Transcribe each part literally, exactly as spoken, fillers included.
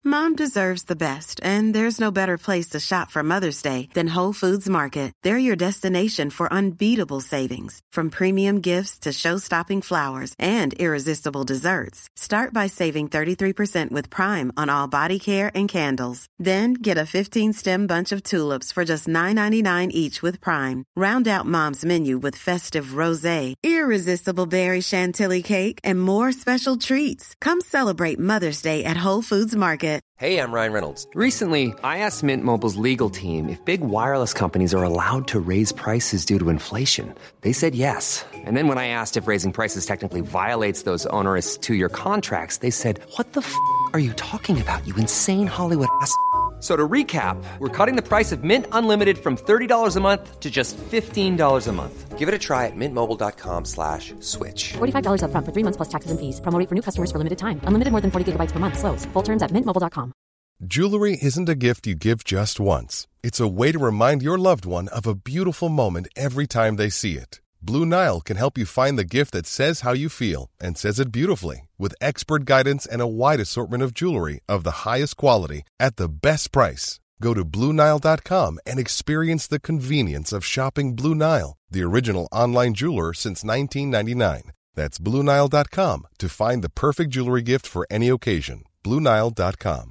Mom deserves the best, and there's no better place to shop for Mother's Day than Whole Foods Market. They're your destination for unbeatable savings, from premium gifts to show-stopping flowers and irresistible desserts. Start by saving thirty-three percent with Prime on all body care and candles. Then get a fifteen-stem bunch of tulips for just nine ninety-nine each with Prime. Round out Mom's menu with festive rosé, irresistible berry chantilly cake, and more special treats. Come celebrate Mother's Day at Whole Foods Market. Hey, I'm Ryan Reynolds. Recently, I asked Mint Mobile's legal team if big wireless companies are allowed to raise prices due to inflation. They said yes. And then when I asked if raising prices technically violates those onerous two-year contracts, they said, what the f*** are you talking about, you insane Hollywood ass f- So to recap, we're cutting the price of Mint Unlimited from thirty dollars a month to just fifteen dollars a month. Give it a try at mintmobile.com slash switch. forty-five dollars up front for three months plus taxes and fees. Promo rate for new customers for limited time. Unlimited more than forty gigabytes per month. Slows full terms at mint mobile dot com. Jewelry isn't a gift you give just once. It's a way to remind your loved one of a beautiful moment every time they see it. Blue Nile can help you find the gift that says how you feel and says it beautifully, with expert guidance and a wide assortment of jewelry of the highest quality at the best price. Go to blue nile dot com and experience the convenience of shopping Blue Nile, the original online jeweler since nineteen ninety-nine. That's blue nile dot com to find the perfect jewelry gift for any occasion. blue nile dot com.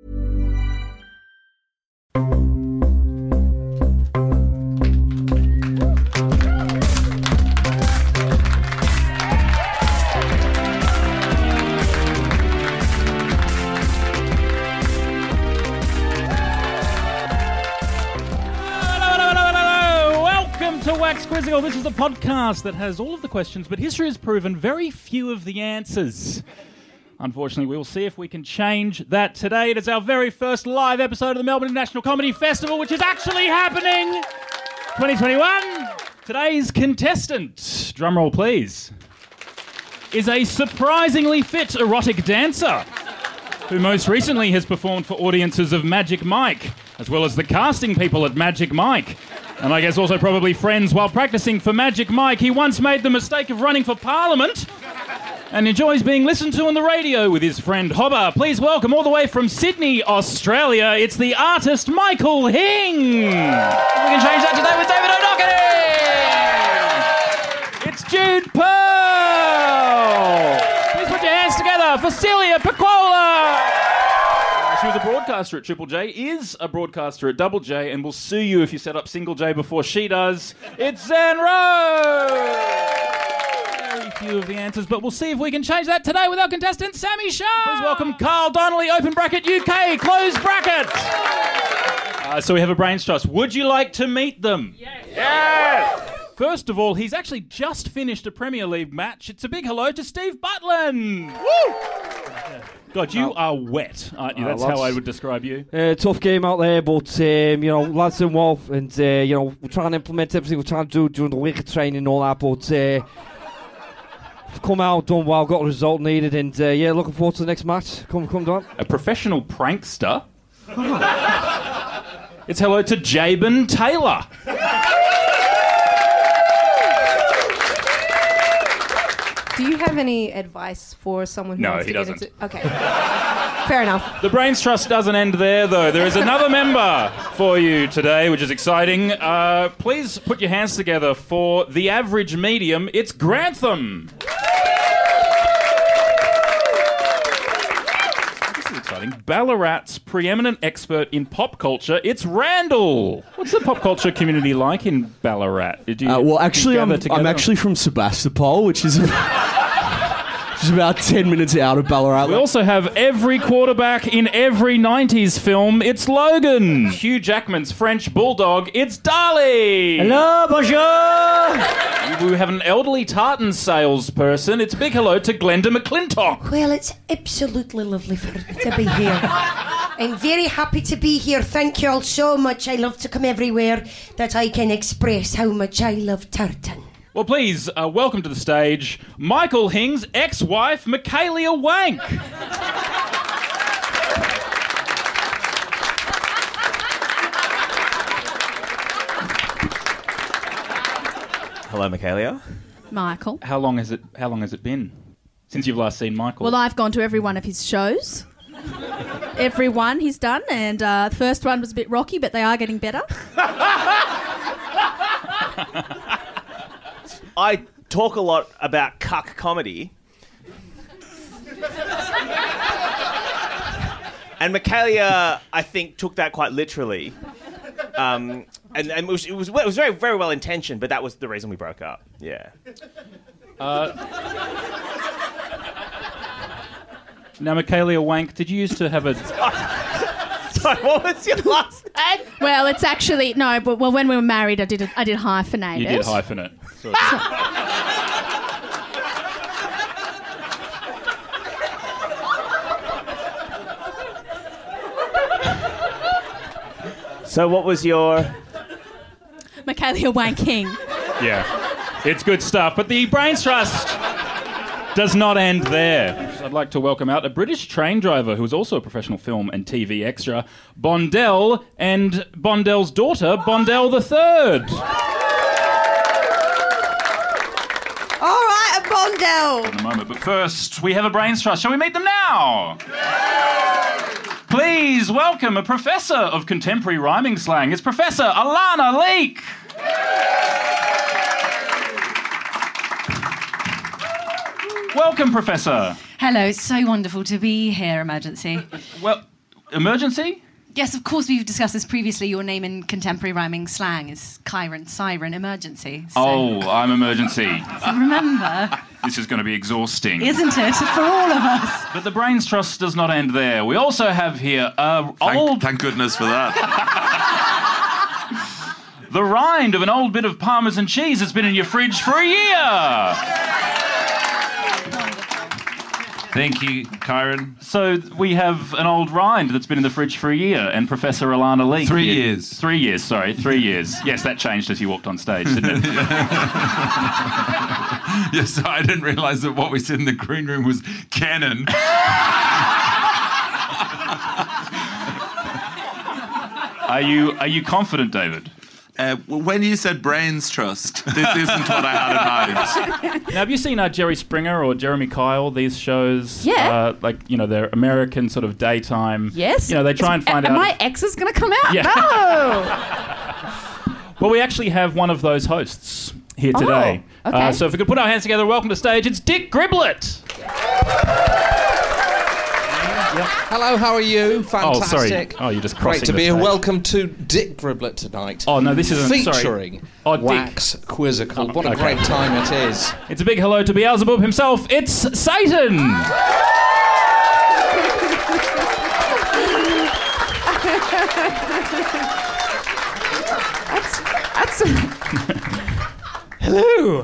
To Wax Quizzical. This is the podcast that has all of the questions, but history has proven very few of the answers. Unfortunately, we will see if we can change that today. It is our very first live episode of the Melbourne International Comedy Festival, which is actually happening twenty twenty-one. Today's contestant, drumroll please, is a surprisingly fit erotic dancer who most recently has performed for audiences of Magic Mike, as well as the casting people at Magic Mike. And I guess also probably friends while practicing for Magic Mike. He once made the mistake of running for Parliament and enjoys being listened to on the radio with his friend Hobber. Please welcome all the way from Sydney, Australia, it's the artist Michael Hing. We can change that today with David O'Doherty. It's Jude Pearl. Please put your hands together for Celia Piccola. She was a broadcaster at Triple J, is a broadcaster at Double J, and will sue you if you set up Single J before she does. It's Zan Rose! Very few of the answers, but we'll see if we can change that today with our contestant, Sammy Shah! Please welcome Carl Donnelly, open bracket, U K, close bracket! Uh, so we have a brains trust. Would you like to meet them? Yes! Yes! First of all, he's actually just finished a Premier League match. It's a big hello to Steve Butland! Woo! God, you are wet, aren't you? That's uh, how I would describe you. Uh, tough game out there, but um, you know, lads and well, and uh, you know, we're trying to implement everything we're trying to do during the week of training and all that. But uh, come out, done well, got the result needed, and uh, yeah, looking forward to the next match. Come, come down. A professional prankster. It's hello to Jabin Taylor. Do you have any advice for someone who no, wants he to doesn't. get into... Okay. Fair enough. The Brains Trust doesn't end there, though. There is another member for you today, which is exciting. Uh, please put your hands together for the average medium. It's Grantham. This is exciting. Ballarat's preeminent expert in pop culture. It's Randall. What's the pop culture community like in Ballarat? Did you? Uh, well, actually, I'm, I'm actually from Sebastopol, which is... It's about ten minutes out of Ballarat. We also have every quarterback in every nineties film. It's Logan. Hugh Jackman's French bulldog. It's Dali. Hello, bonjour. We have an elderly tartan salesperson. It's big hello to Glenda McClintock. Well, it's absolutely lovely for me to be here. I'm very happy to be here. Thank you all so much. I love to come everywhere that I can express how much I love tartan. Well, please, uh, welcome to the stage, Michael Hing's ex-wife, Michaelia Wank. Hello, Michaelia. Michael. How long has it? How long has it been since you've last seen Michael? Well, I've gone to every one of his shows. everyone he's done, and uh, the first one was a bit rocky, but they are getting better. I talk a lot about cuck comedy. And Michaelia, I think, took that quite literally. Um, and and it, was, it, was, it was very, very well intentioned, but that was the reason we broke up. Yeah. Uh, now, Michaelia Wank, did you used to have a... Sorry, what was your last name? Well, it's actually... No, but well, when we were married, I did, I did hyphenate You it. did hyphenate. So So what was your... Michaelia Wanking. Yeah, it's good stuff. But the Brains Trust does not end there. I'd like to welcome out a British train driver who is also a professional film and T V extra, Bondell, and Bondell's daughter, Bondell the Third. All right, a Bondell. In a moment, but first, we have a Brains Trust. Shall we meet them now? Please welcome a professor of contemporary rhyming slang. It's Professor Alana Leek. Welcome, Professor. Hello, it's so wonderful to be here, Emergency. Well, emergency? Yes, of course, we've discussed this previously. Your name in contemporary rhyming slang is Kyron, Siren, Emergency. So. Oh, I'm Emergency. So remember... This is going to be exhausting. Isn't it? For all of us. But the Brains Trust does not end there. We also have here a thank, old... Thank goodness for that. The rind of an old bit of Parmesan cheese that's been in your fridge for a year. Thank you, Kyron. So we have an old rind that's been in the fridge for a year, and Professor Alana Leek... Three here. years. Three years, sorry. Three years. Yes, that changed as you walked on stage, didn't it? Yes, I didn't realise that what we said in the green room was canon. Are you are you confident, David? Uh, when you said Brains Trust, this isn't what I had in mind. Now, have you seen uh, Jerry Springer or Jeremy Kyle, these shows? Yeah. Uh, like, you know, they're American sort of daytime. Yes. You know, they try and find Am out... my ex is going to come out? Yeah. No! Well, we actually have one of those hosts here today. Oh, okay. Uh, so if we could put our hands together, welcome to stage, it's Dick Gribblett. Yep. Hello, how are you? Fantastic. Oh, sorry. Oh, you're just crossing Great to the be here. stage. Welcome to Dick Gribblett tonight. Oh, no, this isn't... Featuring sorry. Oh, Wax Quizzical. Oh, what a okay. great time it is. It's a big hello to Beelzebub himself. It's Satan. that's... that's Hello.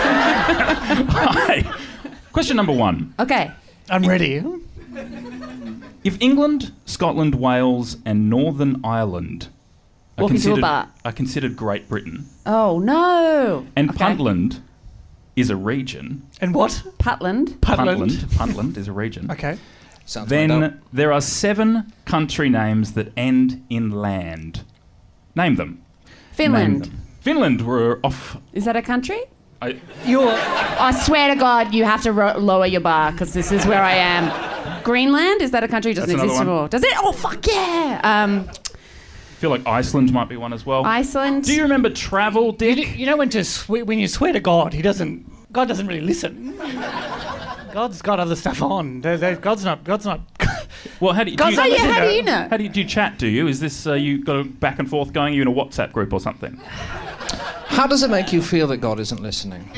Hi. Question number one. Okay. I'm ready. If England, Scotland, Wales and Northern Ireland are Walk into a considered, bar. are considered Great Britain, Oh, no. and Okay. Puntland is a region... And what? Putland. Puntland. Puntland is a region. Okay. Sounds Then right up. there are seven country names that end in land. Name them. Finland. Name them. Finland were off... Is that a country? I, You're... I swear to God, you have to ro- lower your bar, because this is where I am. Greenland? Is that a country? It doesn't That's exist another one. anymore. Does it? Oh, fuck yeah! Um, I feel like Iceland might be one as well. Iceland. Do you remember travel, Dick? You, you know when to swe- when you swear to God, he doesn't. God doesn't really listen. God's got other stuff on. There- there- God's not. God's not. Well, how do you, God's do you, not listening to- How do you do you chat? Do you? Is this uh, you got a back and forth going? Are you in a WhatsApp group or something? How does it make you feel that God isn't listening?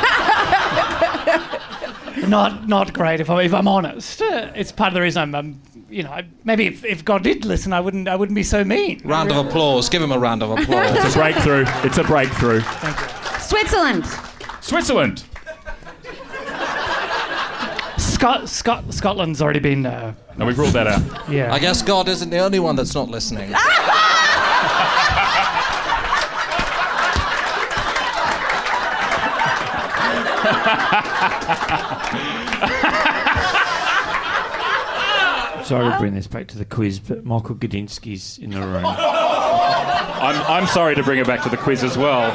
Not not great if, I, if I'm honest. Uh, it's part of the reason I'm. I'm you know, I, maybe if, if God did listen, I wouldn't. I wouldn't be so mean. Round of applause. Give him a round of applause. It's a breakthrough. It's a breakthrough. Switzerland. Switzerland. Scot- Scot- Scotland's already been. Uh, No, we've ruled that out. Yeah. I guess God isn't the only one that's not listening. Sorry to bring this back to the quiz, but Michael Gudinski's in the room. I'm I'm sorry to bring it back to the quiz as well.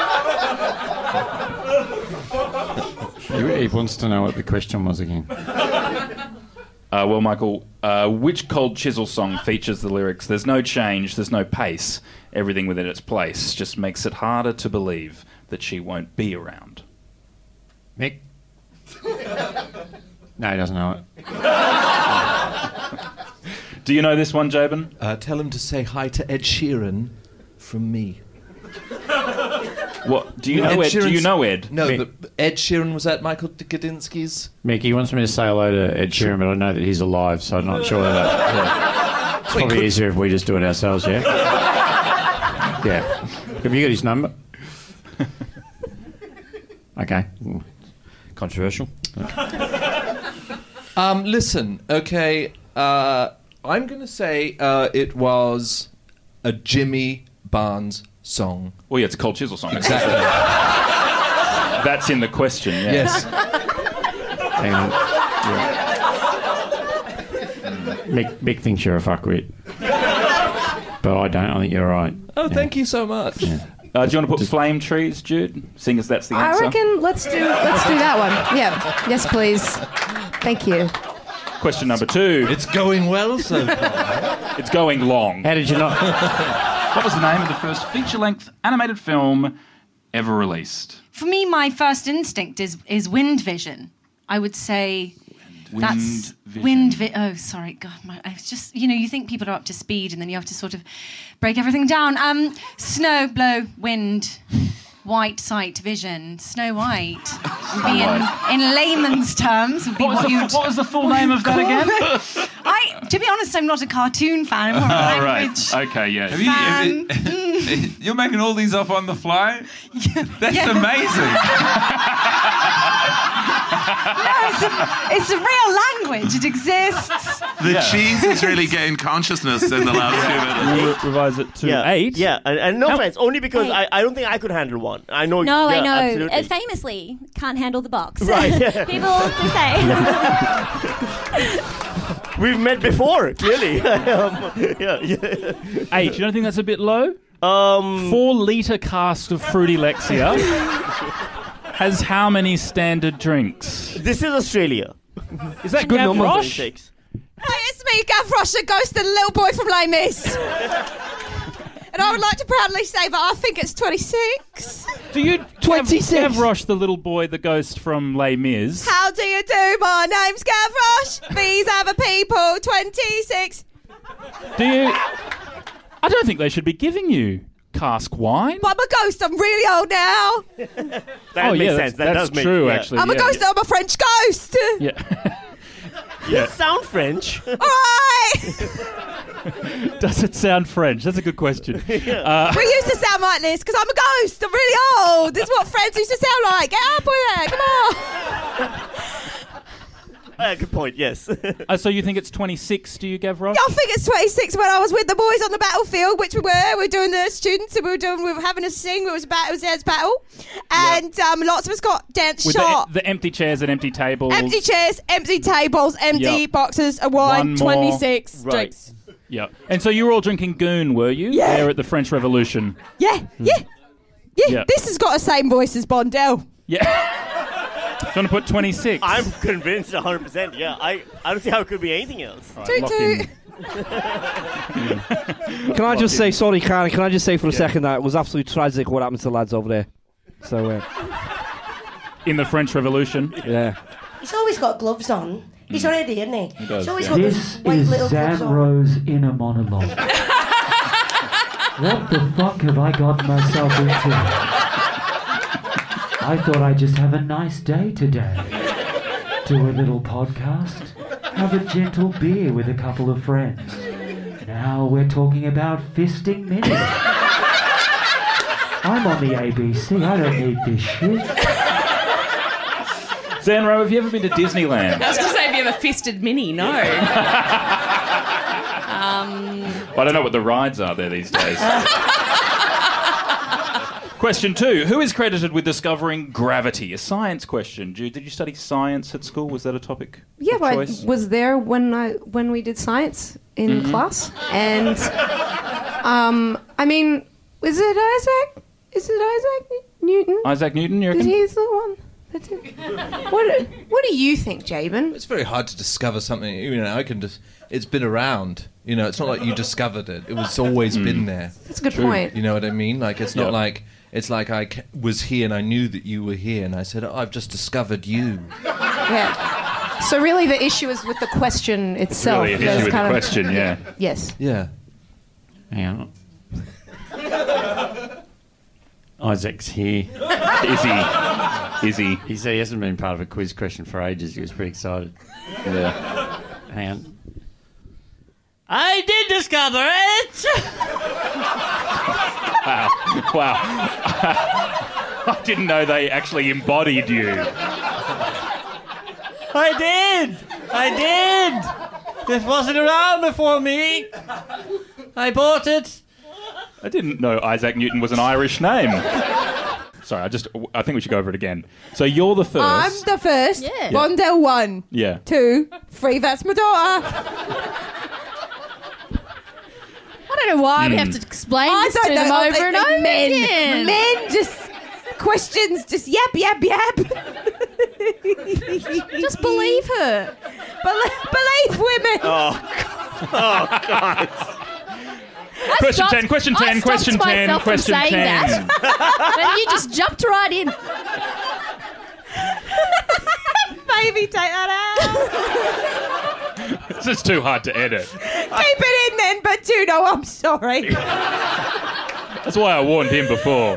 He, he wants to know what the question was again. Uh, well, Michael, uh, which Cold Chisel song features the lyrics, "There's no change, there's no pace, everything within its place just makes it harder to believe that she won't be around"? Mick? No, he doesn't know it. Do you know this one, Jabin? Uh, tell him to say hi to Ed Sheeran from me. What? Do you know Ed? Do you know Ed? No, Mick. but Ed Sheeran was at Michael Gudinski's. Mick, he wants me to say hello to Ed Sheeran, but I know that he's alive, so I'm not sure that... Yeah. It's probably could- easier if we just do it ourselves, yeah? Yeah. Have you got his number? Okay. Mm. Controversial. Um, listen, okay, uh, I'm going to say uh, it was a Jimmy Barnes song. Well, yeah, it's a Cold Chisel song. Exactly. That's in the question, yeah. Yes. Hang on. Yeah. Mick, Mick thinks you're a fuckwit. But I don't. I think you're right. Oh, Yeah. thank you so much. Yeah. Uh, do you want to put Flame Trees, Jude? Seeing as that's the I answer. reckon let's do let's do that one. Yeah. Yes, please. Thank you. Question number two. It's going well so far. It's going long. How did you not... What was the name of the first feature-length animated film ever released? For me, my first instinct is is Wind Vision. I would say Wind that's Vision. Wind Vi- Oh, sorry, God, my, I was just you know you think people are up to speed and then you have to sort of break everything down. Um, snow, blow, wind, white, sight, vision. Snow White would be in, in layman's terms would be What was, what, the, you'd. f- what was the full name of that again? I, to be honest, I'm not a cartoon fan. I'm more of a Oh, language. right. Okay, yeah. Have you, have you- you're making all these up on the fly? That's Yeah. amazing. No, it's a, it's a real language. It exists. The Yeah. cheese has really gained consciousness in the last few minutes. Re- revise it to Yeah, eight. Yeah, and, and no How- offense, only because Hey. I, I don't think I could handle one. I know. No, yeah, I know. Absolutely. Uh, famously, can't handle the box. Right. People do say. We've met before, clearly. um, yeah, yeah. Eight. You don't think that's a bit low? Um, Four litre cask of Fruity Lexia has how many standard drinks? This is Australia. Is that good Gav number. Rosh? Hey, it's me, Gav Rosh, the ghost of the little boy from Les Mis. And I would like to proudly say that I think it's twenty-six. Do you twenty-six? Gav Rosh, the little boy, the ghost from Les Mis. How do you do? My name's Gav Rosh. These other people, twenty-six. Do you? I don't think they should be giving you cask wine. But I'm a ghost. I'm really old now. That Oh, makes yeah, sense. that's- That that's does make true, yeah. actually. I'm a yeah. ghost. I'm a French ghost. Yeah. You sound French. All right. Does it sound French? That's a good question. Uh, We used to sound like this because I'm a ghost. I'm really old. This is what friends used to sound like. Get up with it. Come on. Uh, good point, yes. uh, so you think it's twenty-six, do you, Gav Rosh? Yeah, I think it's twenty-six when I was with the boys on the battlefield, which we were. We were doing the students and we were doing, we were having a sing. It was a battle, it was a dance battle. And um, lots of us got dance With shot. the, the empty chairs and empty tables. Empty chairs, empty tables, empty Yep. boxes of wine, One more. twenty-six Right. drinks. Yeah. And so you were all drinking goon, were you? Yeah. There at the French Revolution. Yeah, yeah, yeah. Yeah. This has got the same voice as Bondell. Yeah. Do you want to put twenty-six? I'm convinced one hundred percent, yeah. I, I don't see how it could be anything else. Right, Toot lock toot. in. Can I just say, sorry, Karen, can I just say for a second that it was absolutely tragic what happened to the lads over there. So, uh, In the French Revolution. yeah. He's always got gloves on. He's already, isn't he? He does, He's always yeah. got This those white is little gloves Sam on. Rose in a monologue. What the fuck have I got myself into? I thought I'd just have a nice day today. Do a little podcast, have a gentle beer with a couple of friends. Now we're talking about fisting minutes. I'm on the A B C, I don't need this shit. Zanro, have you ever been to Disneyland? I was going to say, have you ever fisted Minnie? No. um, Well, I don't know what the rides are there these days. Question two. Who is credited with discovering gravity? A science question. Jude, did you study science at school? Was that a topic Yeah, of but I choice? was there when I when we did science in Mhm. class, and um, I mean, is it Isaac? Is it Isaac Newton? Isaac Newton, you reckon? He's the one That's it. What, what do you think, Jabin? It's very hard to discover something. You know, I can just. It's been around. You know, it's not like you discovered it. It was always Mm. been there. That's a good True. point. You know what I mean? Like, it's not Yep. like it's like I ca- was here and I knew that you were here, and I said, oh, I've just discovered you. Yeah. So really, the issue is with the question itself. Really, an There's issue with the kind of- question, yeah. Yes. Yeah. Hang on. Isaac's here. Is he? Is he? He said he hasn't been part of a quiz question for ages. He was pretty excited. Yeah. Hang on. I did discover it! Wow. Wow. I didn't know they actually embodied you. I did! I did! This wasn't around before me. I bought it. I didn't know Isaac Newton was an Irish name. Sorry, I just. I think we should go over it again. So you're the first. I'm the first. Yeah. Bondell one. Yeah. Two. Three. That's my daughter. I don't know why we Hmm. have to explain I this don't to know. them I over and think over men, again. Men just questions. Just yap yap yap. Just believe her. Bel- believe women. Oh, God. Oh, God. I Question stopped- ten, question I ten, stopped question ten, myself from question saying ten. That. And you just jumped right in. Baby, take that out. This is too hard to edit. Keep it in then, but do know I'm sorry. That's why I warned him before.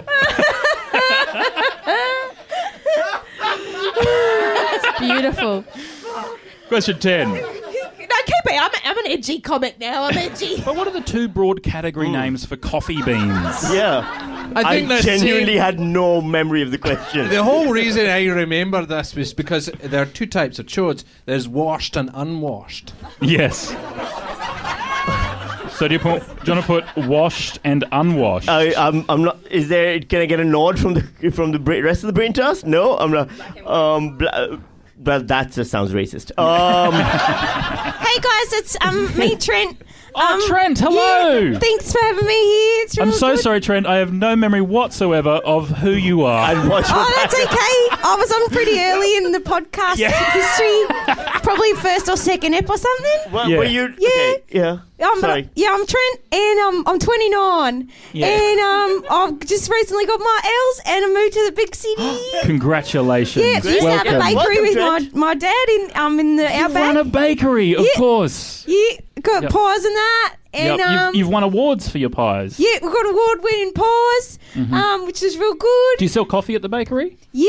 It's beautiful. Question ten. No, keep it. I'm, I'm an edgy comic now. I'm edgy. But what are the two broad category names for coffee beans? Yeah. I think the genuinely same- had no memory of the question. The whole reason I remember this was because there are two types of chodes. There's washed and unwashed. Yes. So do you put? Do you want to put washed and unwashed? I, I'm, I'm not. Is there? Can I get a nod from the from the bra- rest of the brain trust? No, I'm not. Um, bla- well, that just sounds racist. Um, Hey guys, it's um me, Trent. Oh, Um, Trent, hello. yeah, thanks for having me here. It's I'm real so good. sorry, Trent. I have no memory whatsoever of who you are. Oh, that's okay. I was on pretty early in the podcast Yeah. history. Probably first or second ep or something. What Yeah. were you? Yeah. Okay, yeah. Um, but- Sorry. yeah, I'm Trent, and um, I'm twenty-nine, Yeah. and um, I've just recently got my L's, and I moved to the big city. Congratulations. Yeah, we used to have a Welcome. bakery with my, my dad in um in the You outback. run a bakery, of Yeah. course. Yeah, got Yep. pies and that, and Yep, um, you've, you've won awards for your pies. yeah, we've got award-winning pies, Mhm. um, which is real good. Do you sell coffee at the bakery? Yeah.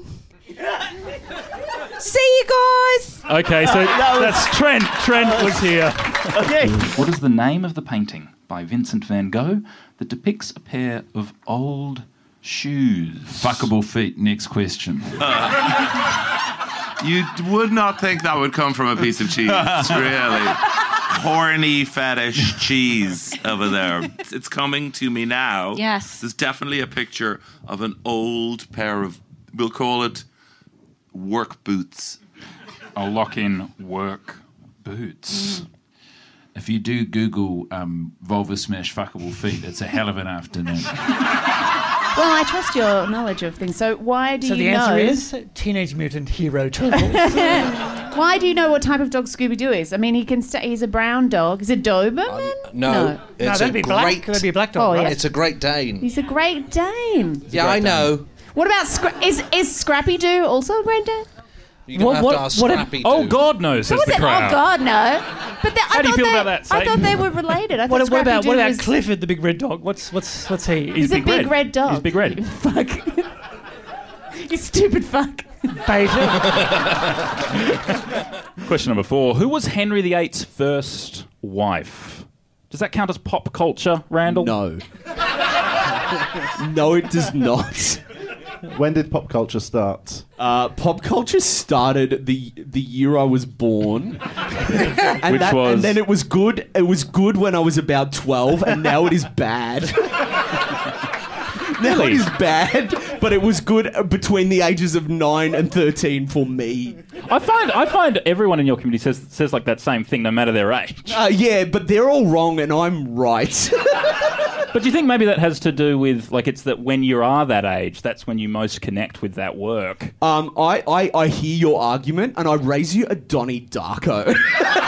See you guys. Okay, so that's Trent. Trent was here. Okay. What is the name of the painting by Vincent van Gogh that depicts a pair of old shoes? Fuckable feet. Next question. You d- would not think that would come from a piece of cheese, really. Horny fetish cheese over there. It's- It's coming to me now. Yes. There's definitely a picture of an old pair of, we'll call it work boots. I'll lock in work boots. If you do Google um, vulva smash fuckable feet, it's a hell of an afternoon. Well, I trust your knowledge of things. So why do So you the know? answer is Teenage Mutant Hero Turtles. Why do you know what type of dog Scooby Doo is? I mean, he can. St- he's a brown dog. Is it Doberman? No, No. it's No, a that'd be black. great. That'd be a black dog, Oh, right? yeah. It's a Great Dane. He's a Great Dane. Yeah, I know. What about Scra- is is Scrappy Doo also a Great Dane? You don't What- have what- to ask what- Scrappy. oh, Doo. God knows, says Was the it? crowd. Oh God, no! But the, I How do you thought feel they, about that, I Satan? thought they were related. I thought What, what Scrappy about Doo what about was, Clifford, the big red dog? What's what's what's he? He's a big big red. red dog. He's big red. Fuck. You stupid fuck. Beta. Question number four. Who was Henry the Eighth's first wife? Does that count as pop culture, Randall? No. No, it does not. When did pop culture start? Uh, pop culture started the the year I was born, and, Which that, was- and then it was good. It was good when I was about twelve, and now it is bad. Now it Really? is bad, but it was good between the ages of nine and thirteen for me. I find I find everyone in your community says says like that same thing, no matter their age. Uh, yeah, but they're all wrong, and I'm right. But do you think maybe that has to do with, like, it's that when you are that age, that's when you most connect with that work? Um, I, I, I hear your argument, and I raise you a Donnie Darko.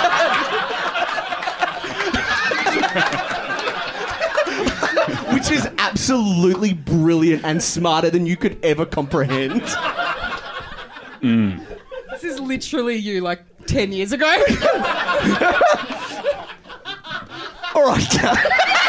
Which is absolutely brilliant and smarter than you could ever comprehend. Mm. This is literally you, like, ten years ago. All right.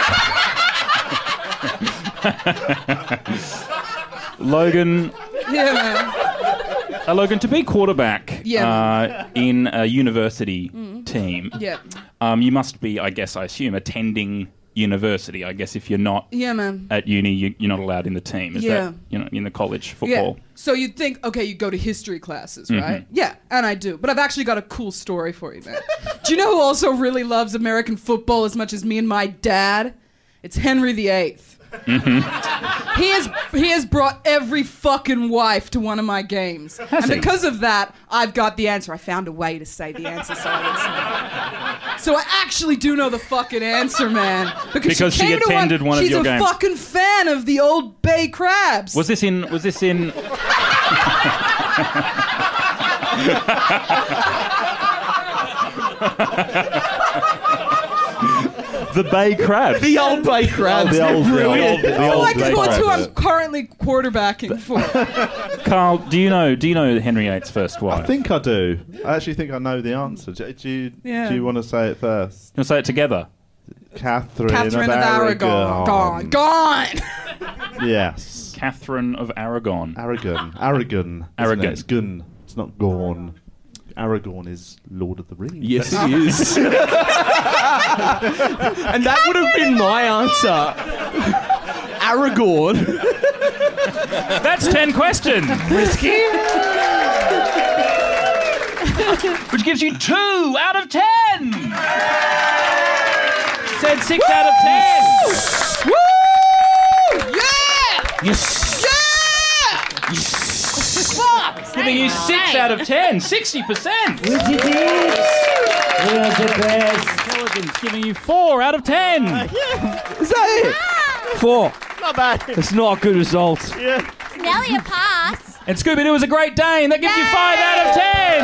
Logan. Yeah, man. Uh, Logan, to be quarterback Yeah. uh, in a university Mm. team, Yeah. um, you must be, I guess, I assume, attending university. I guess if you're not Yeah, man. at uni, you, you're not allowed in the team. Is Yeah. that, you know, in the college football? Yeah. So you'd think, okay, you go to history classes, Mhm. right? Yeah, and I do. But I've actually got a cool story for you, man. Do you know who also really loves American football as much as me and my dad? It's Henry the Eighth. Mm-hmm. He has he has brought every fucking wife to one of my games. Has and he? because of that, I've got the answer. I found a way to say the answer so I didn't say. So I actually do know the fucking answer, man. Because, Because she came to attended one of she's your a games. fucking fan of the old Bay Crabs. Was this in? Was this in? The Bay Crabs. The old Bay Crabs. The old, the old, the Oh old my Bay God, Crabs. who I'm currently quarterbacking for. Carl, do you know? Do you know Henry Eight's first wife? I think I do. I actually think I know the answer. Do, do you, Yeah. do you want to say it first? You'll say it together. Catherine, Catherine of of Aragon. Aragon. Gone. Gone. Yes. Catherine of Aragon. Aragon. Aragon. isn't Aragon. it? It's gun. It's not Gorn. Aragorn is Lord of the Rings. Yes, it is. And that would have been my answer. Aragorn. That's ten questions. Risky. Which gives you two out of ten. Said six out of ten. Woo! Yeah! Yes. Yeah! Yes. Fuck! Giving you six out of ten. Sixty percent. We did it! We are the best. Intelligence giving you four out of ten. Is that it? Four. Not bad. That's not a good result. Yeah. Nelly, a pass. And Scooby-Doo was a Great Dane. That gives you five out of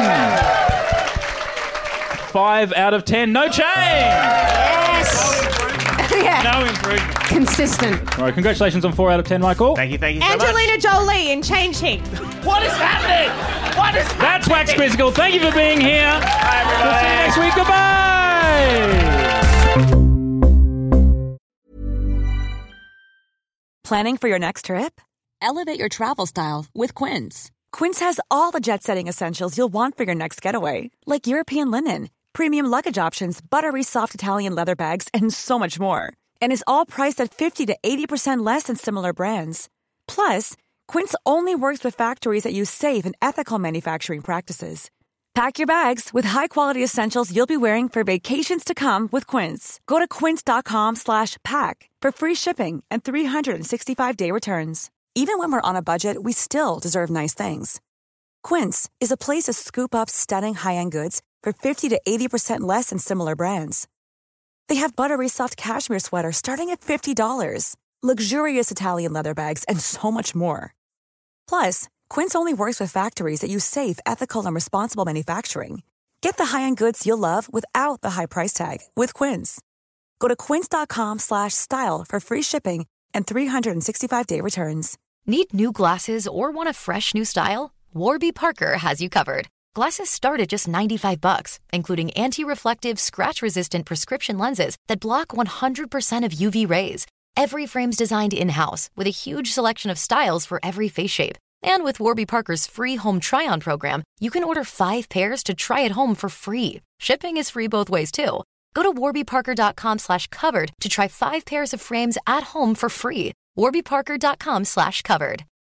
ten. Five out of ten. No change. Yes. Yeah. No improvement. Consistent. All right, congratulations on four out of ten, Michael. Thank you, thank you so much. Angelina Jolie in Changing. What is happening? What is That's Wax Quizzical. Thank you for being here. We'll see you next week. Goodbye. Planning for your next trip? Elevate your travel style with Quince. Quince has all the jet-setting essentials you'll want for your next getaway, like European linen, premium luggage options, buttery soft Italian leather bags, and so much more. And is all priced at fifty to eighty percent less than similar brands. Plus, Quince only works with factories that use safe and ethical manufacturing practices. Pack your bags with high-quality essentials you'll be wearing for vacations to come with Quince. Go to quince.com slash pack for free shipping and three sixty-five day returns. Even when we're on a budget, we still deserve nice things. Quince is a place to scoop up stunning high-end goods for fifty to eighty percent less than similar brands. They have buttery soft cashmere sweaters starting at fifty dollars, luxurious Italian leather bags, and so much more. Plus, Quince only works with factories that use safe, ethical, and responsible manufacturing. Get the high-end goods you'll love without the high price tag with Quince. Go to quince.com slash style for free shipping and three sixty-five day returns. Need new glasses or want a fresh new style? Warby Parker has you covered. Glasses start at just ninety-five bucks, including anti-reflective, scratch-resistant prescription lenses that block one hundred percent of U V rays. Every frame's designed in-house with a huge selection of styles for every face shape. And with Warby Parker's free home try-on program, you can order five pairs to try at home for free. Shipping is free both ways, too. Go to warbyparker.com slash covered to try five pairs of frames at home for free. warbyparker.com slash covered.